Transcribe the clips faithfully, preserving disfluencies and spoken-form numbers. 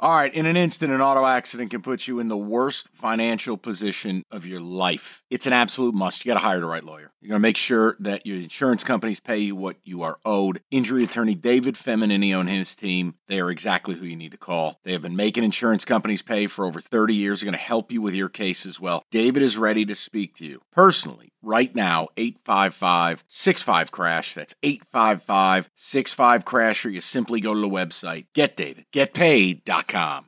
All right, in an instant, an auto accident can put you in the worst financial position of your life. It's an absolute must. You got to hire the right lawyer. You're going to make sure that your insurance companies pay you what you are owed. Injury attorney David Feminini and his team, they are exactly who you need to call. They have been making insurance companies pay for over thirty years. They're going to help you with your case as well. David is ready to speak to you personally right now. eight five five, six five, crash. That's eight five five, six five, crash, or you simply go to the website get david get paid dot com.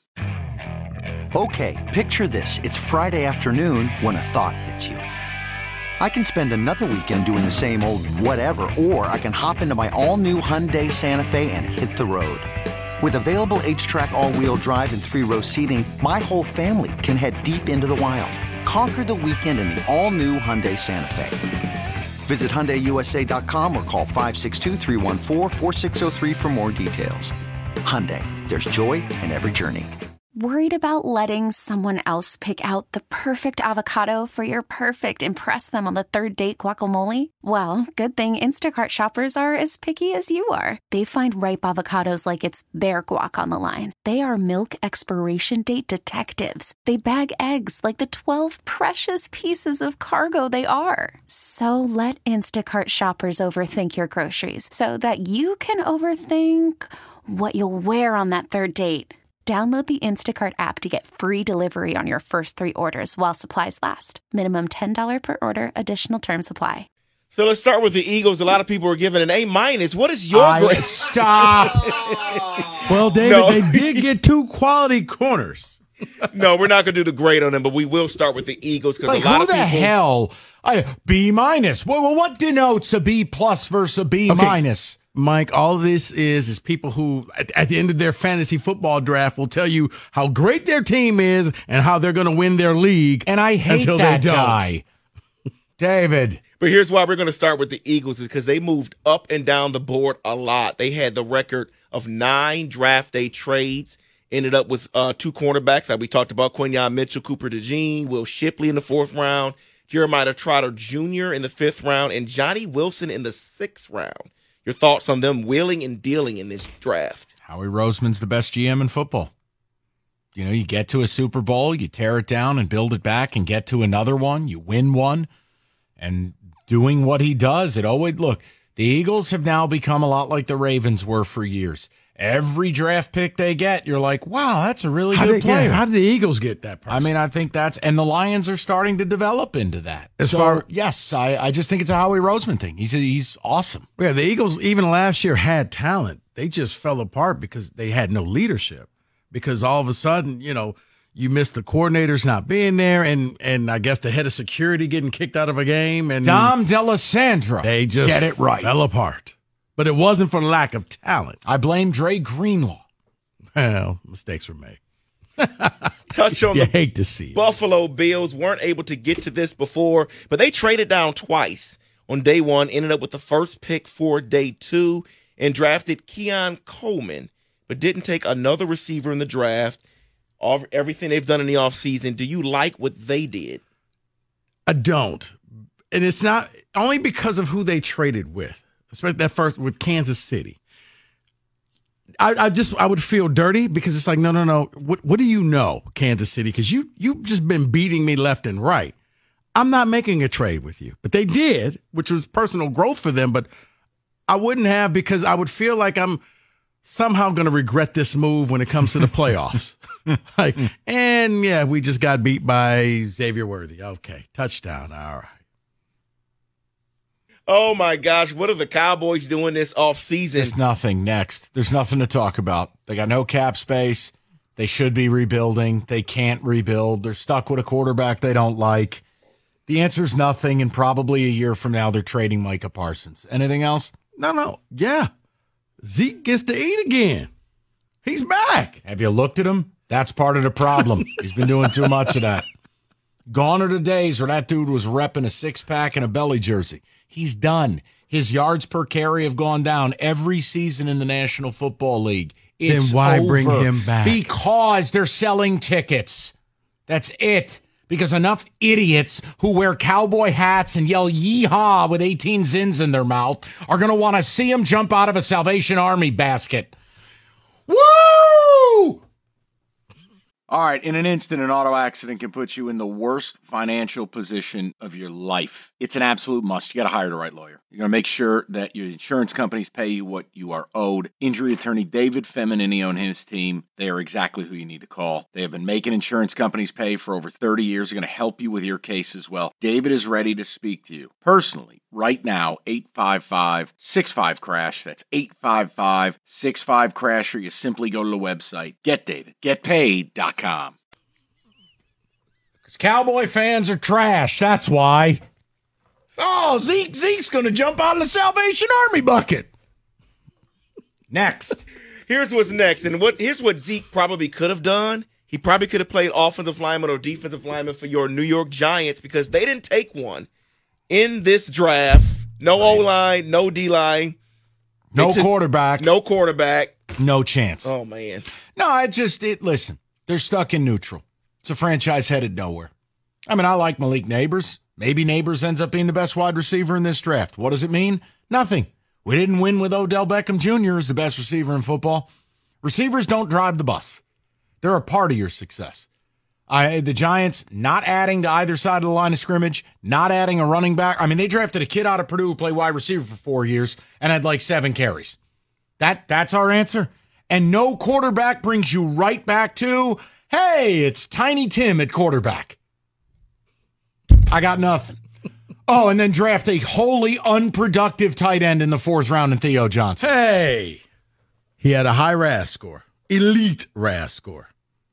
Okay, picture this. It's Friday afternoon when a thought hits you. I can spend another weekend doing the same old whatever, or I can hop into my all-new Hyundai Santa Fe and hit the road. With available H-Track all-wheel drive and three-row seating, my whole family can head deep into the wild. Conquer the weekend in the all-new Hyundai Santa Fe. Visit Hyundai U S A dot com or call five six two, three one four, four six zero three for more details. Hyundai, there's joy in every journey. Worried about letting someone else pick out the perfect avocado for your perfect impress them on the third date guacamole? Well, good thing Instacart shoppers are as picky as you are. They find ripe avocados like it's their guac on the line. They are milk expiration date detectives. They bag eggs like the twelve precious pieces of cargo they are. So let Instacart shoppers overthink your groceries so that you can overthink what you'll wear on that third date. Download the Instacart app to get free delivery on your first three orders while supplies last. Minimum ten dollars per order. Additional terms apply. So let's start with the Eagles. A lot of people are giving an A minus. What is your I, grade? Stop. Well, David, No. they did get two quality corners. No, we're not going to do the grade on them, but we will start with the Eagles because Like, a lot who of the people. hell? I, B minus. Well, well, what denotes a B plus versus a B Okay. minus? Mike, all this is is people who, at, at the end of their fantasy football draft, will tell you how great their team is and how they're going to win their league. And I hate until that they don't. guy. David. But here's why we're going to start with the Eagles is because they moved up and down the board a lot. They had the record of nine draft day trades, ended up with uh, two cornerbacks like we talked about, Quinyon Mitchell, Cooper DeJean, Will Shipley in the fourth round, Jeremiah Trotter Junior in the fifth round, and Johnny Wilson in the sixth round. Your thoughts on them wheeling and dealing in this draft? Howie Roseman's the best G M in football. You know, you get to a Super Bowl, you tear it down and build it back and get to another one, you win one, and doing what he does, it always, look, the Eagles have now become a lot like the Ravens were for years. Every draft pick they get, you're like, wow, that's a really How good did, yeah, player. how did the Eagles get that person? I mean, I think that's, and the Lions are starting to develop into that. As so, far- yes, I, I just think it's a Howie Roseman thing. He's he's awesome. yeah, the Eagles even last year had talent. They just fell apart because they had no leadership. Because all of a sudden, you know, you missed the coordinators not being there, and and I guess the head of security getting kicked out of a game, and Dom Delisandro, they just get it right. fell apart. But it wasn't for lack of talent. I blame Dre Greenlaw. Well, mistakes were made. Touch on You the hate to see it. Buffalo Bills. Weren't able to get to this before, but they traded down twice. On day one, ended up with the first pick for day two and drafted Keon Coleman, but didn't take another receiver in the draft. All, everything they've done in the offseason, do you like what they did? I don't. And it's not only because of who they traded with, especially that first with Kansas City. I, I just I would feel dirty because it's like, no, no, no. What what do you know, Kansas City? Because you you've just been beating me left and right. I'm not making a trade with you. But they did, which was personal growth for them, but I wouldn't have because I would feel like I'm somehow going to regret this move when it comes to the playoffs. Like, and yeah, we just got beat by Xavier Worthy. Okay, touchdown. All right. Oh, my gosh. What are the Cowboys doing this offseason? There's nothing next. There's nothing to talk about. They got no cap space. They should be rebuilding. They can't rebuild. They're stuck with a quarterback they don't like. The answer is nothing, and probably a year from now they're trading Micah Parsons. Anything else? No, no. Yeah. Zeke gets to eat again. He's back. Have you looked at him? That's part of the problem. He's been doing too much of that. Gone are the days where that dude was repping a six-pack and a belly jersey. He's done. His yards per carry have gone down every season in the National Football League. It's Then why over. bring him back? Because they're selling tickets. That's it. Because enough idiots who wear cowboy hats and yell yeehaw with eighteen zins in their mouth are going to want to see him jump out of a Salvation Army basket. Woo! All right, in an instant, an auto accident can put you in the worst financial position of your life. It's an absolute must. You got to hire the right lawyer. You're going to make sure that your insurance companies pay you what you are owed. Injury attorney David Feminini and his team, they are exactly who you need to call. They have been making insurance companies pay for over thirty years. They're going to help you with your case as well. David is ready to speak to you personally right now, eight five five, six five, crash. That's eight five five, six five, crash, or you simply go to the website, get david get paid dot com. Because Cowboy fans are trash, that's why. Oh, Zeke, Zeke's going to jump out of the Salvation Army bucket. Next. Here's what's next, and what here's what Zeke probably could have done. He probably could have played offensive lineman or defensive lineman for your New York Giants because they didn't take one in this draft. No O-line, no D-line. No quarterback. No quarterback. No chance. Oh, man. No, I just, it. listen, they're stuck in neutral. It's a franchise headed nowhere. I mean, I like Malik Neighbors. Maybe Neighbors ends up being the best wide receiver in this draft. What does it mean? Nothing. We didn't win with Odell Beckham Junior as the best receiver in football. Receivers don't drive the bus. They're a part of your success. I, the Giants not adding to either side of the line of scrimmage, not adding a running back. I mean, they drafted a kid out of Purdue who played wide receiver for four years and had like seven carries. That That's our answer. And no quarterback brings you right back to, hey, it's Tiny Tim at quarterback. I got nothing. Oh, and then draft a wholly unproductive tight end in the fourth round in Theo Johnson. Hey, he had a high R A S score, elite R A S score.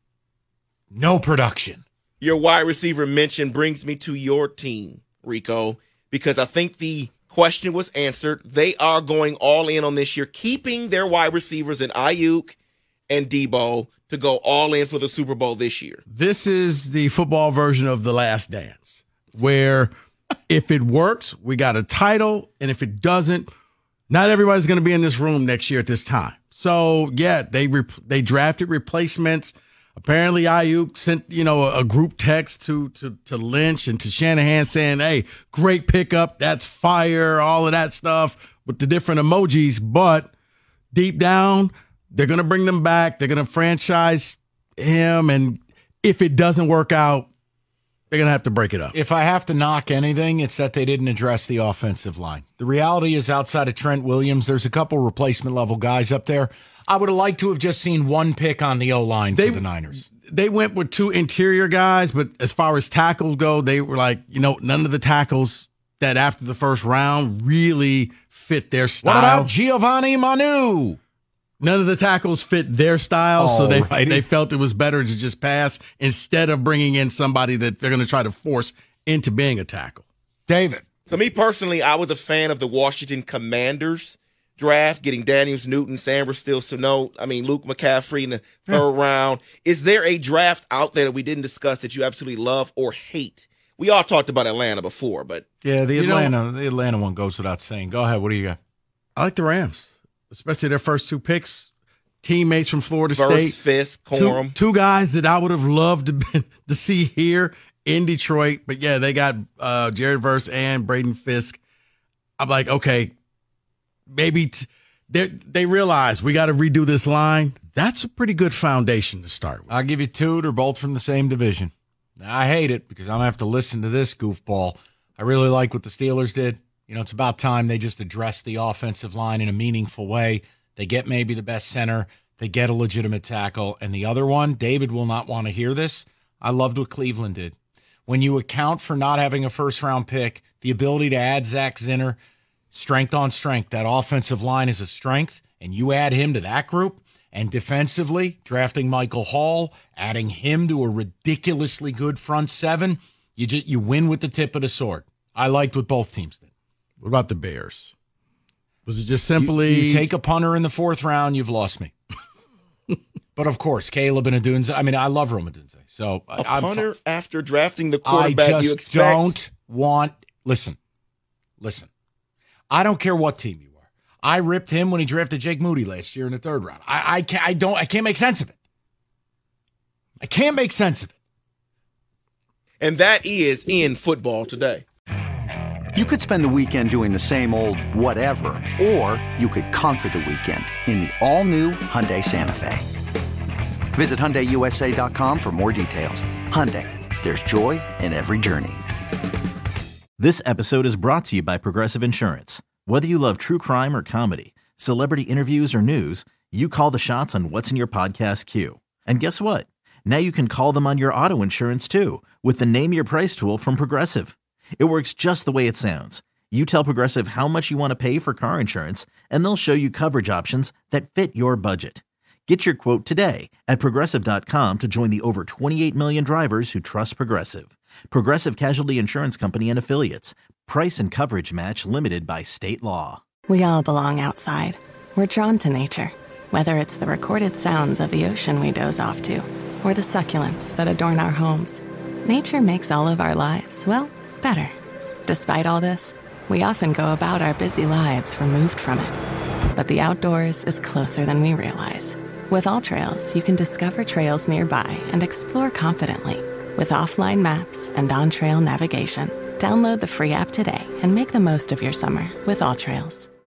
No production. Your wide receiver mention brings me to your team, Rico, because I think the question was answered. They are going all in on this year, keeping their wide receivers in Ayuk and Debo to go all in for the Super Bowl this year. This is the football version of The Last Dance, where if it works, we got a title, and if it doesn't, not everybody's going to be in this room next year at this time. So, yeah, they rep- they drafted replacements. Apparently, Ayuk sent, you know, a, a group text to, to to Lynch and to Shanahan saying, hey, great pickup, that's fire, all of that stuff with the different emojis. But deep down, they're going to bring them back. They're going to franchise him. And if it doesn't work out, they're going to have to break it up. If I have to knock anything, it's that they didn't address the offensive line. The reality is outside of Trent Williams, there's a couple replacement level guys up there. I would have liked to have just seen one pick on the O-line for the Niners. They went with two interior guys, but as far as tackles go, they were like, you know, none of the tackles that after the first round really fit their style. What about Giovanni Manu? None of the tackles fit their style, so they Alrighty. they felt it was better to just pass instead of bringing in somebody that they're going to try to force into being a tackle. David. So me personally, I was a fan of the Washington Commanders draft, getting Daniels, Newton, Sanders, still Sano, I mean, Luke McCaffrey in the third yeah. round. Is there a draft out there that we didn't discuss that you absolutely love or hate? We all talked about Atlanta before, but yeah, the you Atlanta know, the Atlanta one goes without saying. Go ahead. What do you got? I like the Rams, especially their first two picks. Teammates from Florida Verse, State. Fisk, Corum. Two, two guys that I would have loved to, be, to see here in Detroit. But, yeah, they got uh, Jared Verse and Braden Fisk. I'm like, okay, maybe t- they they realize we got to redo this line. That's a pretty good foundation to start with. I'll give you two. They're both from the same division. Now, I hate it because I'm going to have to listen to this goofball. I really like what the Steelers did. You know, it's about time they just address the offensive line in a meaningful way. They get maybe the best center. They get a legitimate tackle. And the other one, David will not want to hear this. I loved what Cleveland did. When you account for not having a first-round pick, the ability to add Zach Zinner, strength on strength, that offensive line is a strength, and you add him to that group, and defensively, drafting Michael Hall, adding him to a ridiculously good front seven, you just, you win with the tip of the sword. I liked what both teams did. What about the Bears? Was it just simply... You, you take a punter in the fourth round, you've lost me. But, of course, Caleb and Adunze. I mean, I love Rome Adunze. So, a I'm punter fu- after drafting the quarterback I just you expect? don't want... Listen. Listen. I don't care what team you are. I ripped him when he drafted Jake Moody last year in the third round. I, I, can't, I, don't, I can't make sense of it. I can't make sense of it. And that is in football today. You could spend the weekend doing the same old whatever, or you could conquer the weekend in the all-new Hyundai Santa Fe. Visit Hyundai U S A dot com for more details. Hyundai, there's joy in every journey. This episode is brought to you by Progressive Insurance. Whether you love true crime or comedy, celebrity interviews or news, you call the shots on what's in your podcast queue. And guess what? Now you can call them on your auto insurance too with the Name Your Price tool from Progressive. It works just the way it sounds. You tell Progressive how much you want to pay for car insurance, and they'll show you coverage options that fit your budget. Get your quote today at Progressive dot com to join the over twenty-eight million drivers who trust Progressive. Progressive Casualty Insurance Company and Affiliates. Price and coverage match limited by state law. We all belong outside. We're drawn to nature, whether it's the recorded sounds of the ocean we doze off to, or the succulents that adorn our homes. Nature makes all of our lives, well, better. Despite all this, we often go about our busy lives removed from it. But the outdoors is closer than we realize. With AllTrails, you can discover trails nearby and explore confidently. With offline maps and on-trail navigation, download the free app today and make the most of your summer with AllTrails.